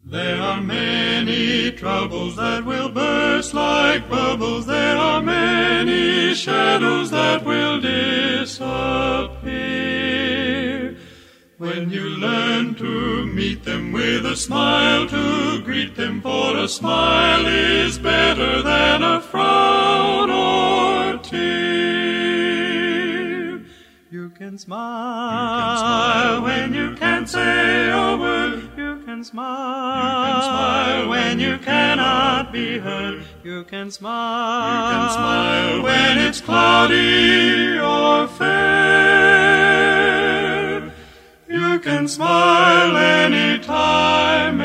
There are many troubles that will burst like bubbles. There are many shadows that will disappear. When you learn to meet them with a smile, to greet them, for a smile is better than a frown or tear. You can smile when you can't say a word. You can smile when you cannot be heard. You can smile when it's cloudy or fair. You can smile anytime,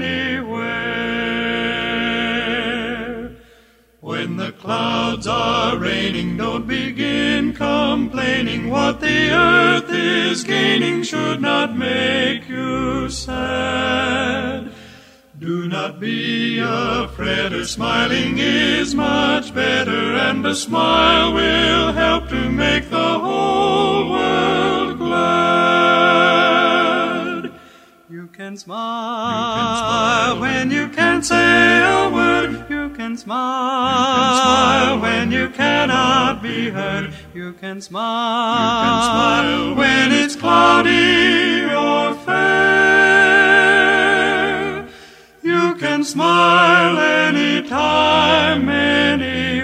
anywhere. When the clouds are raining, don't begin complaining. What the earth is gaining should not make you sad. Do not be afraid, smiling is much better, and a smile will help to make the whole world glad. You can smile when you can't say a word. You can smile when you cannot be heard. You can smile when it's cloudy or fair. You can smile anytime, anywhere.